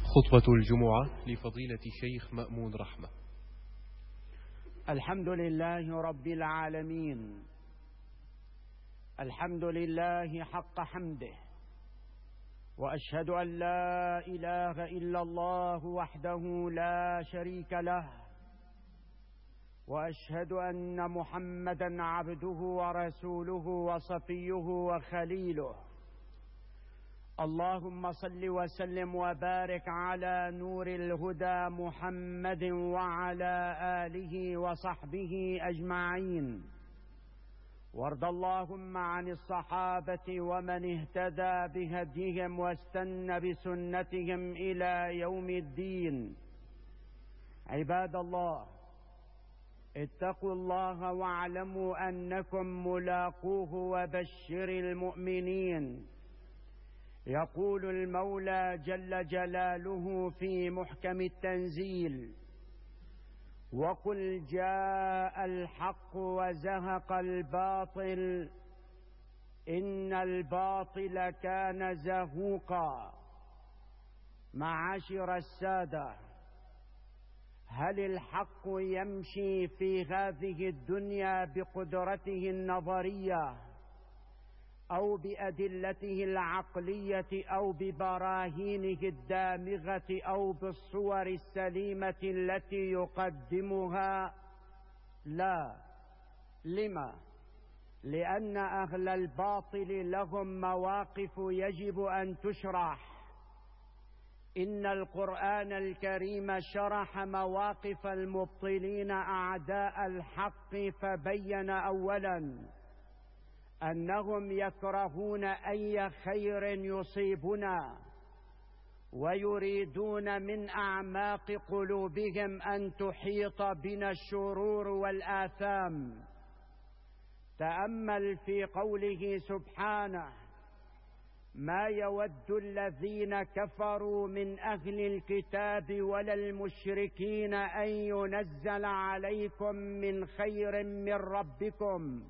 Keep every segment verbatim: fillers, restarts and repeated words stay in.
خطبة الجمعة لفضيلة الشيخ مأمون رحمة. الحمد لله رب العالمين، الحمد لله حق حمده، وأشهد أن لا إله إلا الله وحده لا شريك له، وأشهد أن محمدا عبده ورسوله وصفيه وخليله. اللهم صل وسلم وبارك على نور الهدى محمد وعلى آله وصحبه أجمعين، وارض اللهم عن الصحابة ومن اهتدى بهديهم واستنى بسنتهم إلى يوم الدين. عباد الله، اتقوا الله واعلموا أنكم ملاقوه وبشر المؤمنين. يقول المولى جل جلاله في محكم التنزيل: وقل جاء الحق وزهق الباطل إن الباطل كان زهوقا. معاشر السادة، هل الحق يمشي في هذه الدنيا بقدرته النظرية أو بأدلته العقلية أو ببراهينه الدامغة أو بالصور السليمة التي يقدمها؟ لا. لما؟ لأن أهل الباطل لهم مواقف يجب أن تشرح. إن القرآن الكريم شرح مواقف المبطلين أعداء الحق، فبين أولاً أنهم يكرهون أي خير يصيبنا، ويريدون من أعماق قلوبهم أن تحيط بنا الشرور والآثام. تأمل في قوله سبحانه: ما يود الذين كفروا من أهل الكتاب ولا المشركين أن ينزل عليكم من خير من ربكم.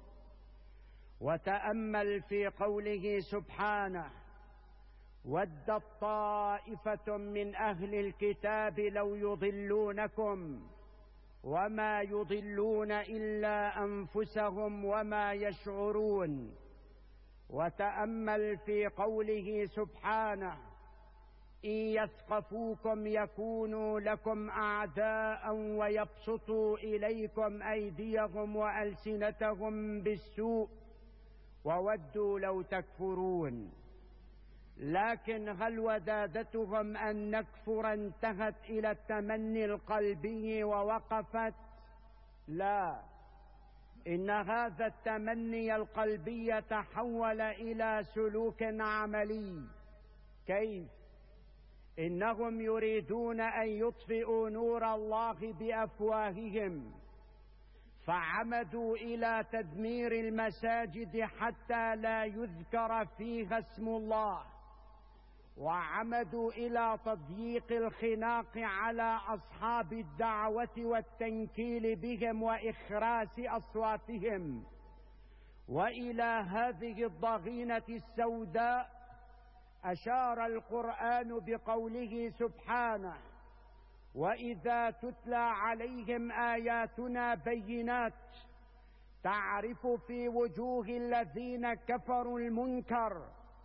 وتأمل في قوله سبحانه: ودت طائفة من أهل الكتاب لو يضلونكم وما يضلون إلا أنفسهم وما يشعرون. وتأمل في قوله سبحانه: إن يثقفوكم يكونوا لكم أعداء ويبسطوا إليكم أيديهم وألسنتهم بالسوء وودوا لو تكفرون. لكن هل ودادتهم أن نكفر انتهت إلى التمني القلبي ووقفت؟ لا، إن هذا التمني القلبي تحول إلى سلوك عملي. كيف؟ إنهم يريدون أن يطفئوا نور الله بأفواههم، فعمدوا إلى تدمير المساجد حتى لا يذكر فيها اسم الله، وعمدوا إلى تضييق الخناق على أصحاب الدعوة والتنكيل بهم وإخراس أصواتهم. وإلى هذه الضغينة السوداء أشار القرآن بقوله سبحانه: وإذا تتلى عليهم آياتنا بينات تعرف في وجوه الذين كفروا المنكر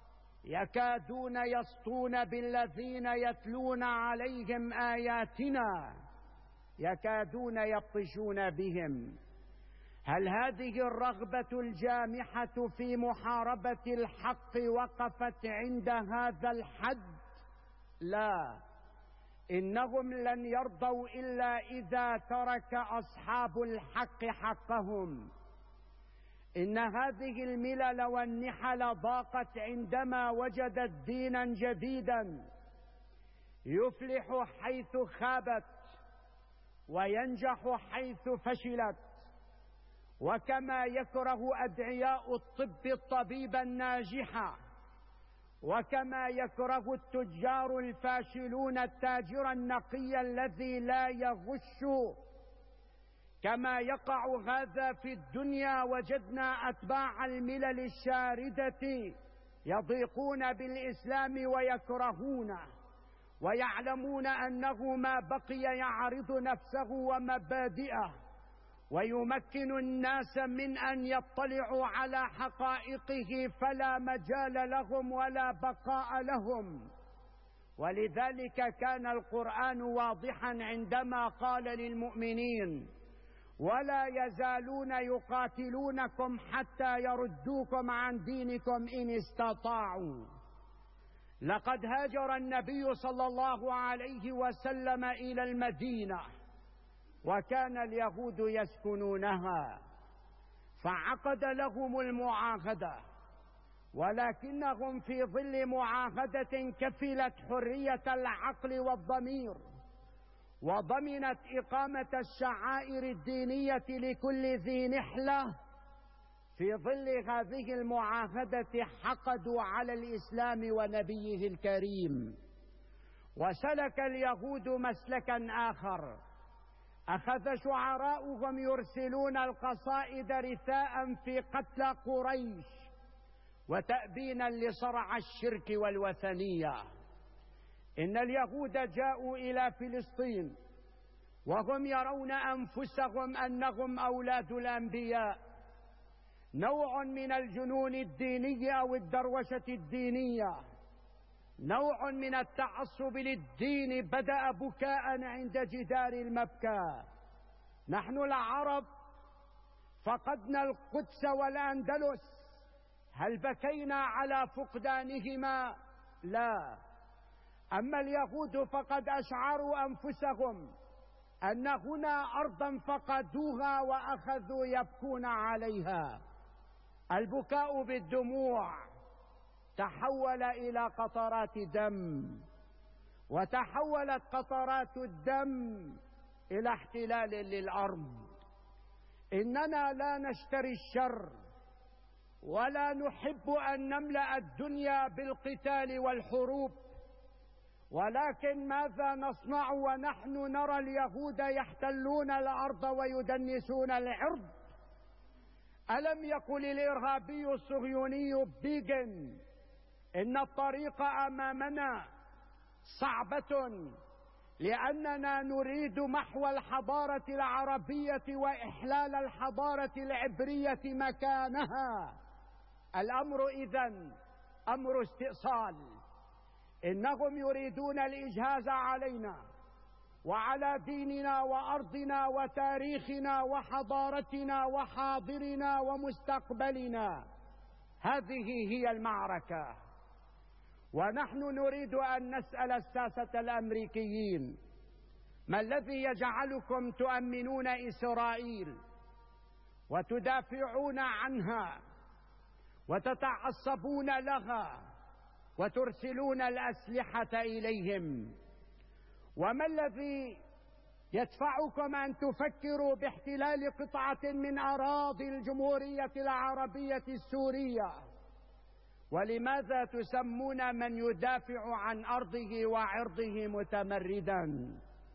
يكادون يسطون بالذين يتلون عليهم آياتنا يكادون يبطشون بهم. هل هذه الرغبة الجامحة في محاربة الحق وقفت عند هذا الحد؟ لا، إنهم لن يرضوا إلا إذا ترك أصحاب الحق حقهم. إن هذه الملل والنحل ضاقت عندما وجدت دينا جديدا يفلح حيث خابت وينجح حيث فشلت. وكما يكره أدعياء الطب الطبيب الناجح، وكما يكره التجار الفاشلون التاجر النقي الذي لا يغش، كما يقع هذا في الدنيا، وجدنا أتباع الملل الشاردة يضيقون بالإسلام ويكرهونه، ويعلمون أنه ما بقي يعرض نفسه ومبادئه ويمكن الناس من أن يطلعوا على حقائقه، فلا مجال لهم ولا بقاء لهم. ولذلك كان القرآن واضحا عندما قال للمؤمنين: ولا يزالون يقاتلونكم حتى يردوكم عن دينكم إن استطاعوا. لقد هاجر النبي صلى الله عليه وسلم إلى المدينة، وكان اليهود يسكنونها، فعقد لهم المعاهدة، ولكنهم في ظل معاهدة كفلت حرية العقل والضمير، وضمنت إقامة الشعائر الدينية لكل ذي نحلة. في ظل هذه المعاهدة حقدوا على الإسلام ونبيه الكريم، وسلك اليهود مسلكا آخر. أخذ شعراؤهم يرسلون القصائد رثاء في قتل قريش وتأبينا لصرع الشرك والوثنية. إن اليهود جاءوا إلى فلسطين وهم يرون أنفسهم أنهم أولاد الأنبياء. نوع من الجنون الديني أو الدروشة الدينية، نوع من التعصب للدين بدأ بكاء عند جدار المبكى. نحن العرب فقدنا القدس والأندلس، هل بكينا على فقدانهما؟ لا. أما اليهود فقد أشعروا أنفسهم أن هنا أرضا فقدوها وأخذوا يبكون عليها. البكاء بالدموع تحول إلى قطرات دم، وتحولت قطرات الدم إلى احتلال للأرض. إننا لا نشتري الشر، ولا نحب أن نملأ الدنيا بالقتال والحروب، ولكن ماذا نصنع ونحن نرى اليهود يحتلون الأرض ويدنسون العرض؟ ألم يقل الإرهابي الصهيوني بيغن إن الطريق أمامنا صعبة لأننا نريد محو الحضارة العربية وإحلال الحضارة العبرية مكانها؟ الأمر إذن أمر استئصال. إنهم يريدون الإجهاز علينا وعلى ديننا وأرضنا وتاريخنا وحضارتنا وحاضرنا ومستقبلنا. هذه هي المعركة، ونحن نريد أن نسأل الساسة الأمريكيين: ما الذي يجعلكم تؤمنون إسرائيل وتدافعون عنها وتتعصبون لها وترسلون الأسلحة إليهم؟ وما الذي يدفعكم أن تفكروا باحتلال قطعة من أراضي الجمهورية العربية السورية؟ ولماذا تسمون من يدافع عن أرضه وعرضه متمردا؟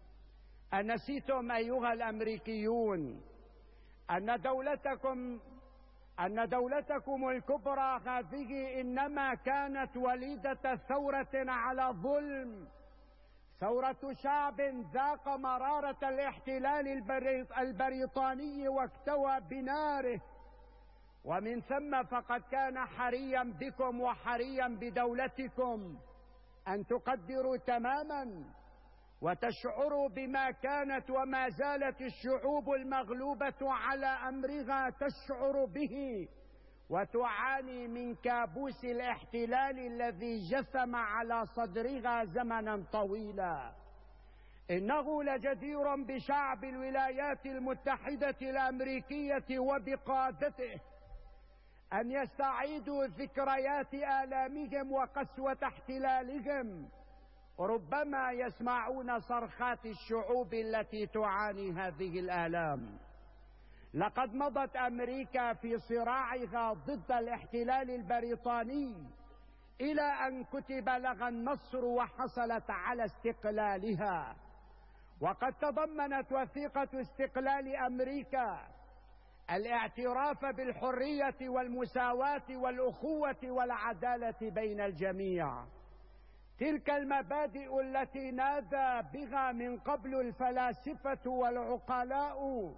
أنسيتم أيها الأمريكيون أن دولتكم أن دولتكم الكبرى هذه إنما كانت وليدة ثورة على ظلم، ثورة شعب ذاق مرارة الاحتلال البريطاني واكتوى بناره، ومن ثم فقد كان حريا بكم وحريا بدولتكم أن تقدروا تماما وتشعروا بما كانت وما زالت الشعوب المغلوبة على أمرها تشعر به، وتعاني من كابوس الاحتلال الذي جثم على صدرها زمنا طويلا. إنه لجدير بشعب الولايات المتحدة الأمريكية وبقادته أن يستعيدوا ذكريات آلامهم وقسوة احتلالهم. ربما يسمعون صرخات الشعوب التي تعاني هذه الآلام. لقد مضت أمريكا في صراعها ضد الاحتلال البريطاني إلى أن كتب لها النصر وحصلت على استقلالها. وقد تضمنت وثيقة استقلال أمريكا الاعتراف بالحرية والمساواة والأخوة والعدالة بين الجميع. تلك المبادئ التي نادى بها من قبل الفلاسفة والعقلاء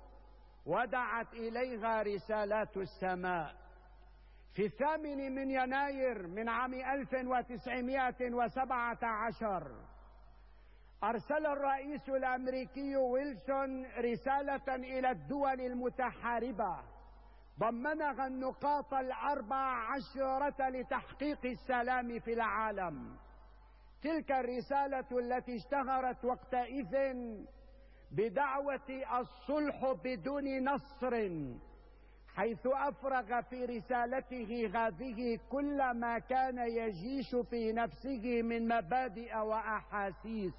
ودعت إليها رسالات السماء. في الثامن من يناير من عام ألف وتسعمائة وسبعة عشر أرسل الرئيس الأمريكي ويلسون رسالة إلى الدول المتحاربة ضمنها النقاط الأربع عشرة لتحقيق السلام في العالم. تلك الرسالة التي اشتهرت وقتئذ بدعوة الصلح بدون نصر، حيث أفرغ في رسالته هذه كل ما كان يجيش في نفسه من مبادئ وأحاسيس.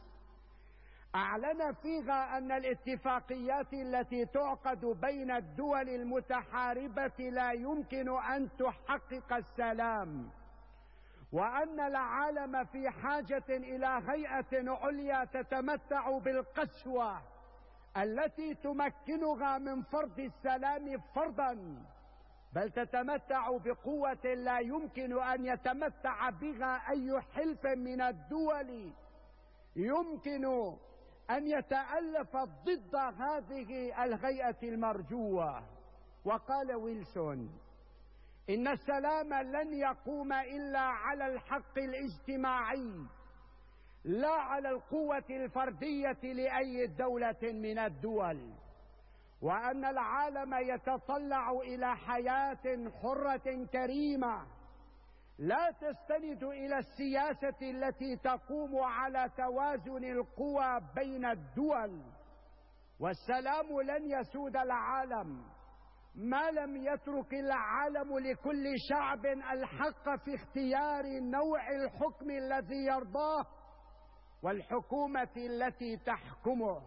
أعلن فيها أن الاتفاقيات التي تعقد بين الدول المتحاربة لا يمكن أن تحقق السلام، وأن العالم في حاجة إلى هيئة عليا تتمتع بالقسوة التي تمكنها من فرض السلام فرضا، بل تتمتع بقوة لا يمكن أن يتمتع بها أي حلف من الدول يمكن أن يتألف ضد هذه الهيئة المرجوة. وقال ويلسون إن السلام لن يقوم إلا على الحق الاجتماعي، لا على القوة الفردية لأي دولة من الدول، وأن العالم يتطلع إلى حياة حرة كريمة لا تستند إلى السياسة التي تقوم على توازن القوى بين الدول. والسلام لن يسود العالم ما لم يترك العالم لكل شعب الحق في اختيار نوع الحكم الذي يرضاه والحكومة التي تحكمه،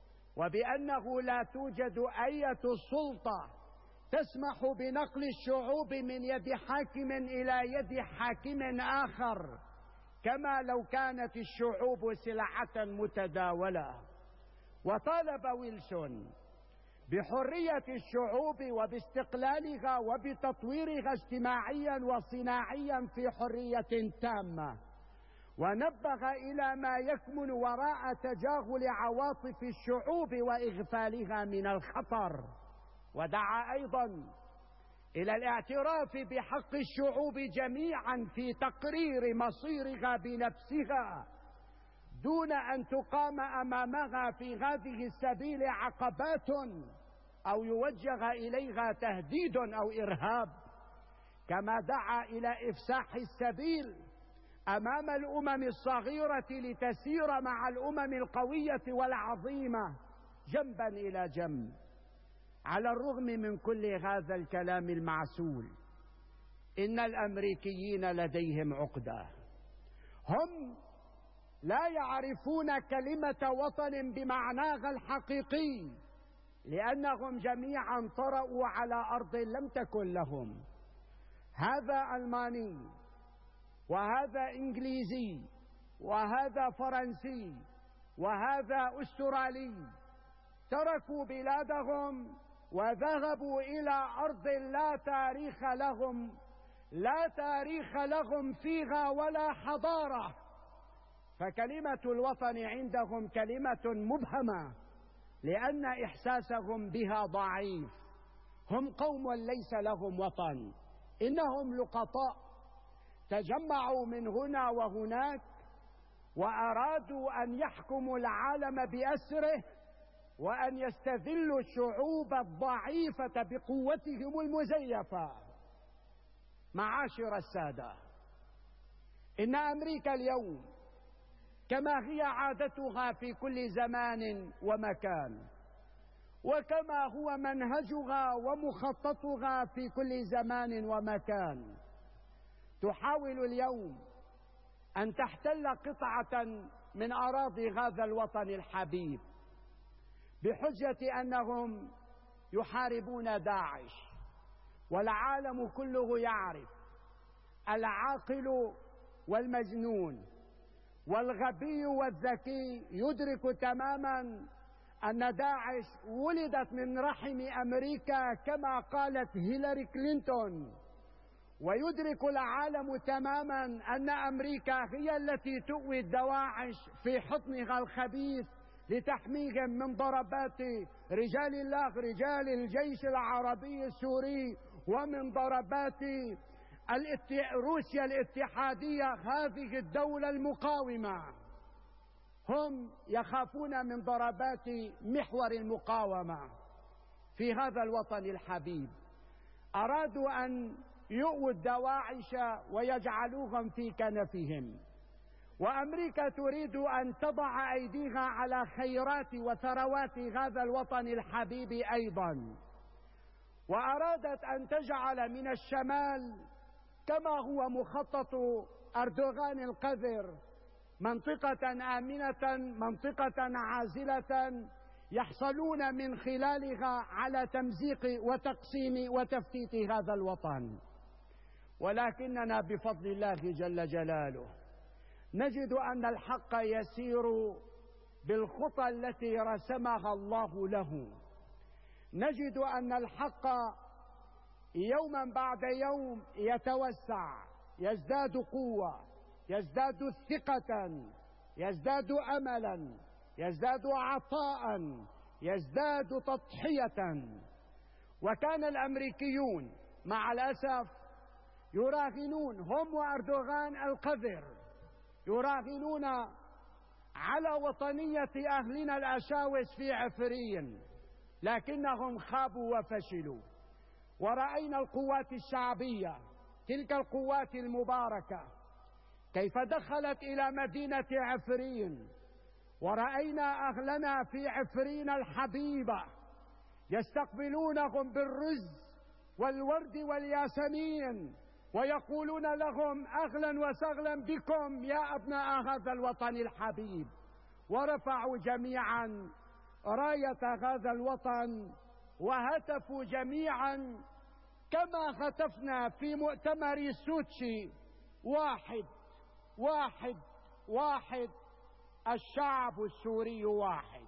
وبأنه لا توجد أي سلطة تسمح بنقل الشعوب من يد حاكم إلى يد حاكم آخر، كما لو كانت الشعوب سلعة متداولة. وطالب ويلسون بحرية الشعوب وباستقلالها وبتطويرها اجتماعيا وصناعيا في حرية تامة، ونبه إلى ما يكمن وراء تجاهل عواطف الشعوب وإغفالها من الخطر. ودعا أيضا إلى الاعتراف بحق الشعوب جميعا في تقرير مصيرها بنفسها، دون أن تقام أمامها في هذه السبيل عقبات أو يوجه إليها تهديد أو إرهاب، كما دعا إلى إفساح السبيل أمام الأمم الصغيرة لتسير مع الأمم القوية والعظيمة جنبا إلى جنب. على الرغم من كل هذا الكلام المعسول، إن الأمريكيين لديهم عقدة. هم لا يعرفون كلمة وطن بمعناها الحقيقي، لأنهم جميعا طرأوا على أرض لم تكن لهم. هذا ألماني، وهذا إنجليزي، وهذا فرنسي، وهذا أسترالي، تركوا بلادهم وذهبوا إلى أرض لا تاريخ لهم لا تاريخ لهم فيها ولا حضارة. فكلمة الوطن عندهم كلمة مبهمة، لأن إحساسهم بها ضعيف. هم قوم ليس لهم وطن، إنهم لقطاء تجمعوا من هنا وهناك وأرادوا أن يحكموا العالم بأسره، وأن يستذلوا الشعوب الضعيفة بقوتهم المزيفة. معاشر السادة، إن أمريكا اليوم كما هي عادتها في كل زمان ومكان، وكما هو منهجها ومخططها في كل زمان ومكان، تحاول اليوم أن تحتل قطعة من أراضي هذا الوطن الحبيب بحجة أنهم يحاربون داعش. والعالم كله يعرف، العاقل والمجنون والغبي والذكي يدرك تماما أن داعش ولدت من رحم أمريكا كما قالت هيلاري كلينتون، ويدرك العالم تماما أن أمريكا هي التي تؤوي الدواعش في حضنها الخبيث لتحميهم من ضربات رجال الله رجال الجيش العربي السوري ومن ضربات روسيا الاتحادية هذه الدولة المقاومة. هم يخافون من ضربات محور المقاومة في هذا الوطن الحبيب. أرادوا أن يؤووا الدواعش ويجعلوهم في كنفهم، وأمريكا تريد أن تضع أيديها على خيرات وثروات هذا الوطن الحبيب أيضا، وأرادت أن تجعل من الشمال كما هو مخطط أردوغان القذر منطقة آمنة، منطقة عازلة يحصلون من خلالها على تمزيق وتقسيم وتفتيت هذا الوطن. ولكننا بفضل الله جل جلاله نجد أن الحق يسير بالخطى التي رسمها الله له. نجد أن الحق يوما بعد يوم يتوسع، يزداد قوة، يزداد ثقة، يزداد أملا، يزداد عطاء، يزداد تضحية. وكان الأمريكيون مع الأسف يراهنون، هم وأردوغان القذر، يراهنون على وطنية أهلنا الأشاوس في عفرين، لكنهم خابوا وفشلوا. ورأينا القوات الشعبية، تلك القوات المباركة، كيف دخلت إلى مدينة عفرين، ورأينا أهلنا في عفرين الحبيبة يستقبلونهم بالرز والورد والياسمين ويقولون لهم أهلا وسهلا بكم يا أبناء هذا الوطن الحبيب. ورفعوا جميعا راية هذا الوطن وهتفوا جميعا كما هتفنا في مؤتمر سوتشي: واحد واحد واحد، الشعب السوري واحد.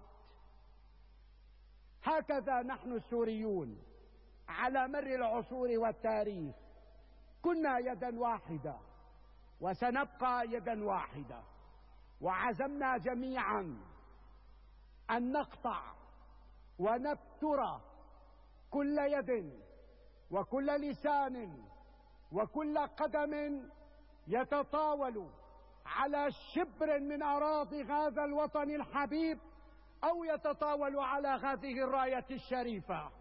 هكذا نحن السوريون على مر العصور والتاريخ كنا يدا واحدة وسنبقى يدا واحدة، وعزمنا جميعا أن نقطع ونبتر كل يد وكل لسان وكل قدم يتطاول على شبر من أراضي هذا الوطن الحبيب أو يتطاول على هذه الراية الشريفة.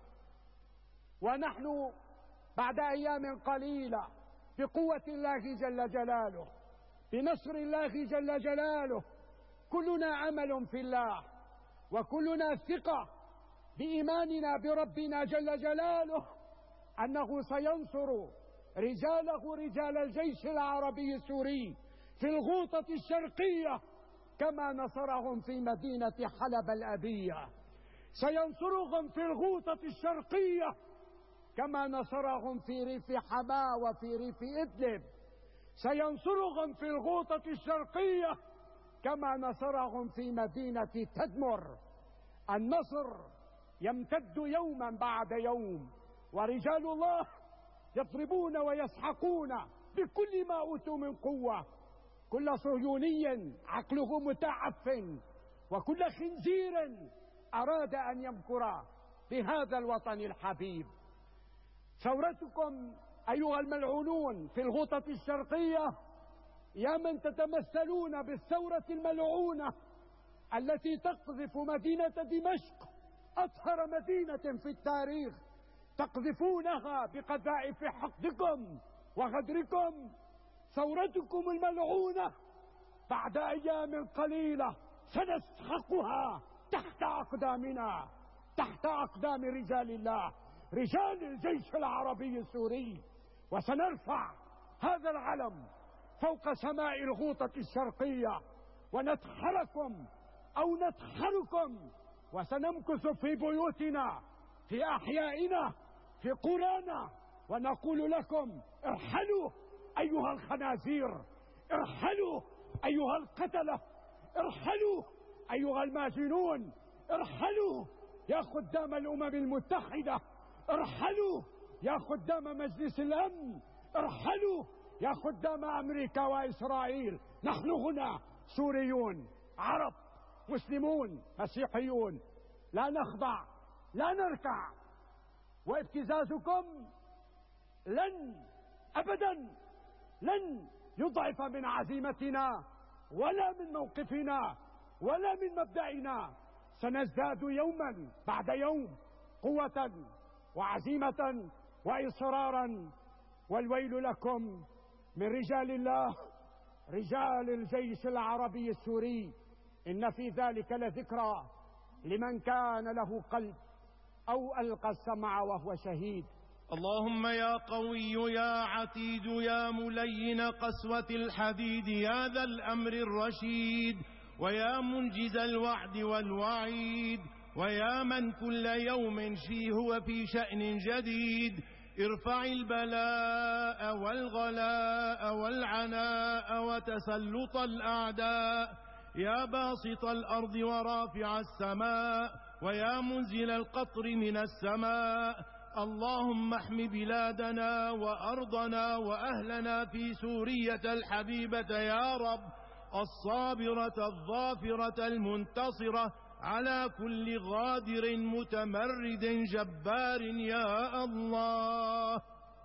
ونحن بعد أيام قليلة بقوة الله جل جلاله، بنصر الله جل جلاله، كلنا أمل في الله وكلنا ثقة بإيماننا بربنا جل جلاله أنه سينصر رجاله رجال الجيش العربي السوري في الغوطة الشرقية كما نصرهم في مدينة حلب الأبية، سينصرهم في الغوطة الشرقية كما نصرهم في ريف حماة وفي ريف إدلب، سينصرهم في الغوطة الشرقية كما نصرهم في مدينة تدمر. النصر يمتد يوما بعد يوم، ورجال الله يضربون ويسحقون بكل ما أوتوا من قوة كل صهيوني عقله متعفن وكل خنزير أراد أن يمكر بهذا الوطن الحبيب. ثورتكم أيها الملعونون في الغوطة الشرقية، يا من تتمثلون بالثورة الملعونة التي تقذف مدينة دمشق أطهر مدينة في التاريخ، تقذفونها بقذائف حقدكم وغدركم. ثورتكم الملعونة بعد أيام قليلة سنسحقها تحت أقدامنا، تحت أقدام رجال الله رجال الجيش العربي السوري، وسنرفع هذا العلم فوق سماء الغوطة الشرقية ونطحنكم أو نطحنكم، وسنمكث في بيوتنا في أحيائنا في قرانا ونقول لكم: ارحلوا أيها الخنازير، ارحلوا أيها القتلة، ارحلوا أيها الماجنون، ارحلوا يا خدام الأمم المتحدة، ارحلوا يا خدام مجلس الأمن، ارحلوا يا خدام أمريكا وإسرائيل، نحن هنا سوريون عرب مسلمون مسيحيون، لا نخضع لا نركع، وابتزازكم لن أبدا لن يضعف من عزيمتنا ولا من موقفنا ولا من مبدأنا. سنزداد يوما بعد يوم قوة وعزيمة وإصرارا، والويل لكم من رجال الله رجال الجيش العربي السوري، إن في ذلك لذكرى لمن كان له قلب أو ألقى السمع وهو شهيد. اللهم يا قوي يا عتيد يا ملين قسوة الحديد يا ذا الأمر الرشيد، ويا منجز الوعد والوعيد، ويا من كل يوم فيه وفي شأن جديد، ارفع البلاء والغلاء والعناء وتسلط الأعداء، يا باسط الأرض ورافع السماء، ويا منزل القطر من السماء. اللهم احم بلادنا وأرضنا وأهلنا في سورية الحبيبة يا رب، الصابرة الظافرة المنتصرة على كل غادر متمرد جبار يا الله.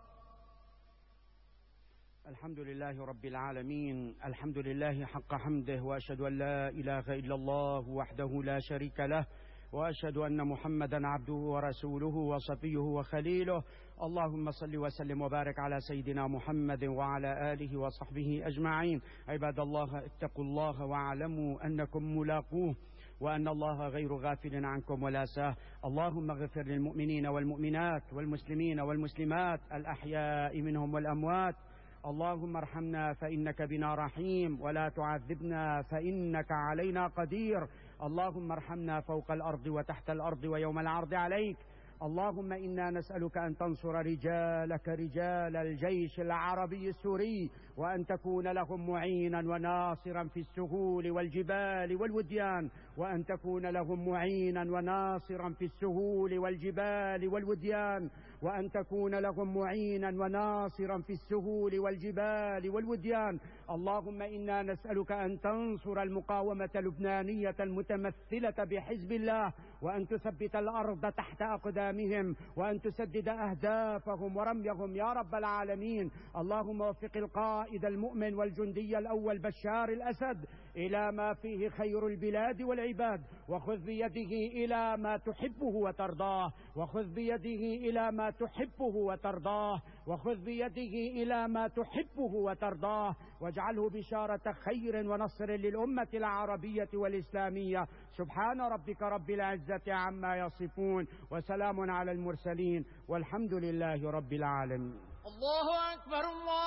الحمد لله رب العالمين، الحمد لله حق حمده، وأشهد أن لا إله إلا الله وحده لا شريك له، وأشهد أن محمدا عبده ورسوله وصفيه وخليله. اللهم صل وسلم وبارك على سيدنا محمد وعلى آله وصحبه أجمعين. عباد الله، اتقوا الله واعلموا أنكم ملاقوه، وأن الله غير غافل عنكم ولا ساه. اللهم اغفر للمؤمنين والمؤمنات والمسلمين والمسلمات الأحياء منهم والأموات. اللهم ارحمنا فإنك بنا رحيم، ولا تعذبنا فإنك علينا قدير. اللهم ارحمنا فوق الأرض وتحت الأرض ويوم العرض عليك. اللهم إنا نسألك أن تنصر رجالك رجال الجيش العربي السوري، وأن تكون لهم معينا وناصرا في السهول والجبال والوديان، وأن تكون لهم معينا وناصرا في السهول والجبال والوديان، وأن تكون لهم معينا وناصرا في السهول والجبال والوديان. اللهم إنا نسألك أن تنصر المقاومة اللبنانية المتمثلة بحزب الله، وأن تثبت الأرض تحت أقدامهم، وأن تسدد أهدافهم ورميهم يا رب العالمين. اللهم وفق القائد المؤمن والجندي الأول بشار الأسد إلى ما فيه خير البلاد والعباد، وخذ بيده إلى ما تحبه وترضاه، وخذ بيده إلى ما تحبه وترضاه، وخذ بيده إلى ما تحبه وترضاه، واجعله بشارة خير ونصر للأمة العربية والإسلامية. سبحان ربك رب العزة عما يصفون، وسلام على المرسلين، والحمد لله رب العالمين. الله أكبر الله.